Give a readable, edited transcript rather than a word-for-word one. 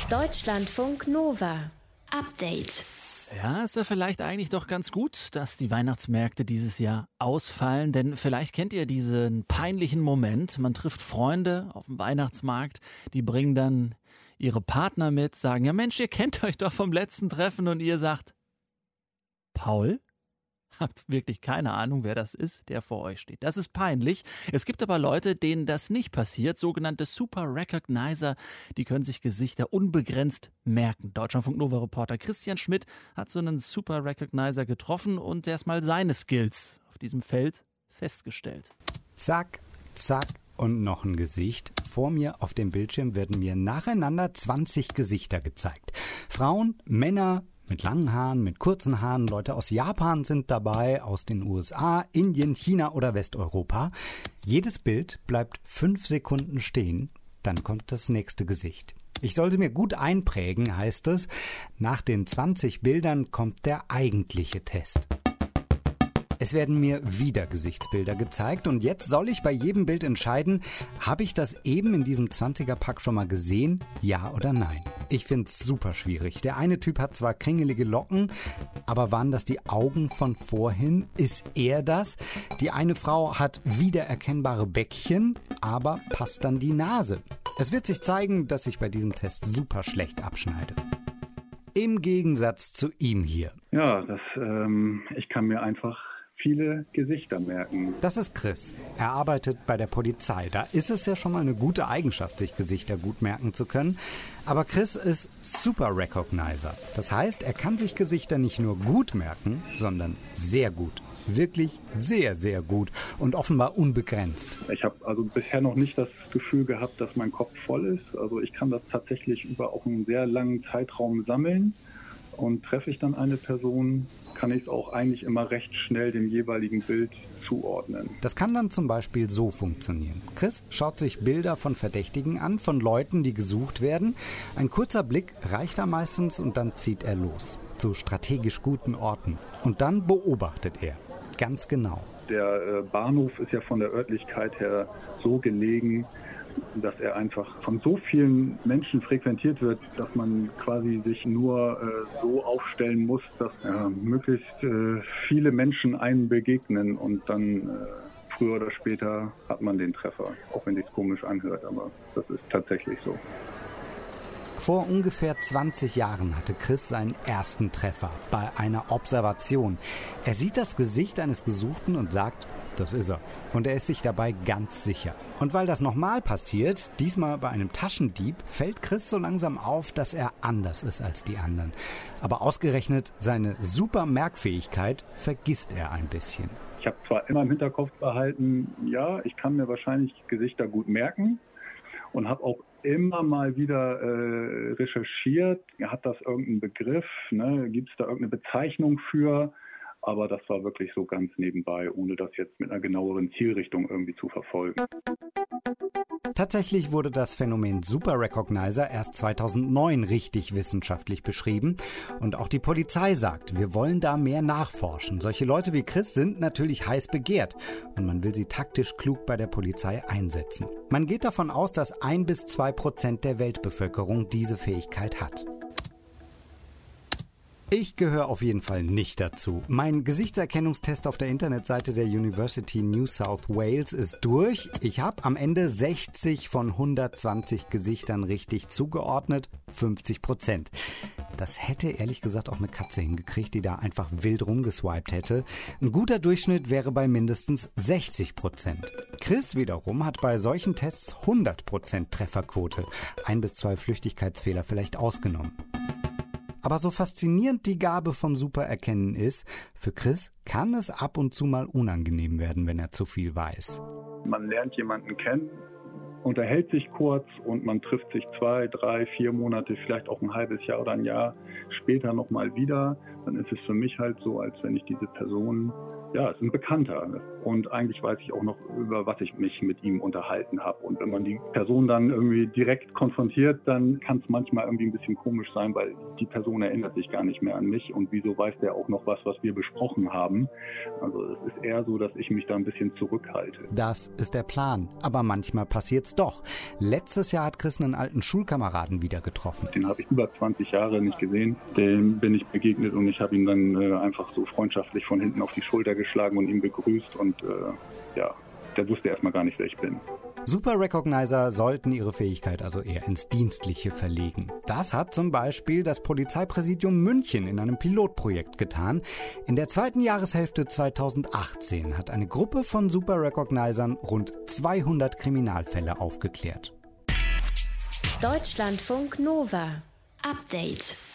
Deutschlandfunk Nova. Update. Ja, ist ja vielleicht eigentlich doch ganz gut, dass die Weihnachtsmärkte dieses Jahr ausfallen, denn vielleicht kennt ihr diesen peinlichen Moment. Man trifft Freunde auf dem Weihnachtsmarkt, die bringen dann ihre Partner mit, sagen, ja Mensch, ihr kennt euch doch vom letzten Treffen und ihr sagt, Paul? Habt wirklich keine Ahnung, wer das ist, der vor euch steht. Das ist peinlich. Es gibt aber Leute, denen das nicht passiert, sogenannte Super Recognizer, die können sich Gesichter unbegrenzt merken. Deutschlandfunk Nova Reporter Christian Schmidt hat so einen Super Recognizer getroffen und erstmal seine Skills auf diesem Feld festgestellt. Zack, zack und noch ein Gesicht. Vor mir auf dem Bildschirm werden mir nacheinander 20 Gesichter gezeigt. Frauen, Männer, mit langen Haaren, mit kurzen Haaren, Leute aus Japan sind dabei, aus den USA, Indien, China oder Westeuropa. Jedes Bild bleibt 5 Sekunden stehen, dann kommt das nächste Gesicht. Ich soll sie mir gut einprägen, heißt es. Nach den 20 Bildern kommt der eigentliche Test. Es werden mir wieder Gesichtsbilder gezeigt und jetzt soll ich bei jedem Bild entscheiden, habe ich das eben in diesem 20er-Pack schon mal gesehen, ja oder nein? Ich finde es super schwierig. Der eine Typ hat zwar kringelige Locken, aber waren das die Augen von vorhin? Ist er das? Die eine Frau hat wiedererkennbare Bäckchen, aber passt dann die Nase. Es wird sich zeigen, dass ich bei diesem Test super schlecht abschneide. Im Gegensatz zu ihm hier. Ja, ich kann mir einfach viele Gesichter merken. Das ist Chris. Er arbeitet bei der Polizei. Da ist es ja schon mal eine gute Eigenschaft, sich Gesichter gut merken zu können. Aber Chris ist Super Recognizer. Das heißt, er kann sich Gesichter nicht nur gut merken, sondern sehr gut. Wirklich sehr, sehr gut und offenbar unbegrenzt. Ich habe also bisher noch nicht das Gefühl gehabt, dass mein Kopf voll ist. Also ich kann das tatsächlich über auch einen sehr langen Zeitraum sammeln. Und treffe ich dann eine Person, kann ich es auch eigentlich immer recht schnell dem jeweiligen Bild zuordnen. Das kann dann zum Beispiel so funktionieren. Chris schaut sich Bilder von Verdächtigen an, von Leuten, die gesucht werden. Ein kurzer Blick reicht da meistens und dann zieht er los. Zu strategisch guten Orten. Und dann beobachtet er. Ganz genau. Der Bahnhof ist ja von der Örtlichkeit her so gelegen, dass er einfach von so vielen Menschen frequentiert wird, dass man quasi sich nur so aufstellen muss, dass möglichst viele Menschen einem begegnen und dann früher oder später hat man den Treffer, auch wenn sich's komisch anhört, aber das ist tatsächlich so. Vor ungefähr 20 Jahren hatte Chris seinen ersten Treffer bei einer Observation. Er sieht das Gesicht eines Gesuchten und sagt, das ist er. Und er ist sich dabei ganz sicher. Und weil das nochmal passiert, diesmal bei einem Taschendieb, fällt Chris so langsam auf, dass er anders ist als die anderen. Aber ausgerechnet seine super Merkfähigkeit vergisst er ein bisschen. Ich habe zwar immer im Hinterkopf behalten, ja, ich kann mir wahrscheinlich Gesichter gut merken und habe auch immer mal wieder recherchiert, hat das irgendeinen Begriff, ne? Gibt es da irgendeine Bezeichnung für? Aber das war wirklich so ganz nebenbei, ohne das jetzt mit einer genaueren Zielrichtung irgendwie zu verfolgen. Tatsächlich wurde das Phänomen Super Recognizer erst 2009 richtig wissenschaftlich beschrieben. Und auch die Polizei sagt, wir wollen da mehr nachforschen. Solche Leute wie Chris sind natürlich heiß begehrt und man will sie taktisch klug bei der Polizei einsetzen. Man geht davon aus, dass 1-2% der Weltbevölkerung diese Fähigkeit hat. Ich gehöre auf jeden Fall nicht dazu. Mein Gesichtserkennungstest auf der Internetseite der University New South Wales ist durch. Ich habe am Ende 60 von 120 Gesichtern richtig zugeordnet, 50%. Das hätte ehrlich gesagt auch eine Katze hingekriegt, die da einfach wild rumgeswiped hätte. Ein guter Durchschnitt wäre bei mindestens 60%. Chris wiederum hat bei solchen Tests 100% Trefferquote. 1-2 Flüchtigkeitsfehler vielleicht ausgenommen. Aber so faszinierend die Gabe vom Supererkennen ist, für Chris kann es ab und zu mal unangenehm werden, wenn er zu viel weiß. Man lernt jemanden kennen, unterhält sich kurz und man trifft sich 2, 3, 4 Monate, vielleicht auch ein halbes Jahr oder ein Jahr später nochmal wieder. Dann ist es für mich halt so, als wenn ich diese Person, ja, es ist ein Bekannter. Und eigentlich weiß ich auch noch, über was ich mich mit ihm unterhalten habe. Und wenn man die Person dann irgendwie direkt konfrontiert, dann kann es manchmal irgendwie ein bisschen komisch sein, weil die Person erinnert sich gar nicht mehr an mich. Und wieso weiß der auch noch was wir besprochen haben? Also es ist eher so, dass ich mich da ein bisschen zurückhalte. Das ist der Plan. Aber manchmal passiert jetzt doch. Letztes Jahr hat Chris einen alten Schulkameraden wieder getroffen. Den habe ich über 20 Jahre nicht gesehen. Dem bin ich begegnet und ich habe ihn dann einfach so freundschaftlich von hinten auf die Schulter geschlagen und ihn begrüßt und der wusste erstmal gar nicht, wer ich bin. Super Recognizer sollten ihre Fähigkeit also eher ins Dienstliche verlegen. Das hat zum Beispiel das Polizeipräsidium München in einem Pilotprojekt getan. In der zweiten Jahreshälfte 2018 hat eine Gruppe von Super Recognizern rund 200 Kriminalfälle aufgeklärt. Deutschlandfunk Nova. Update.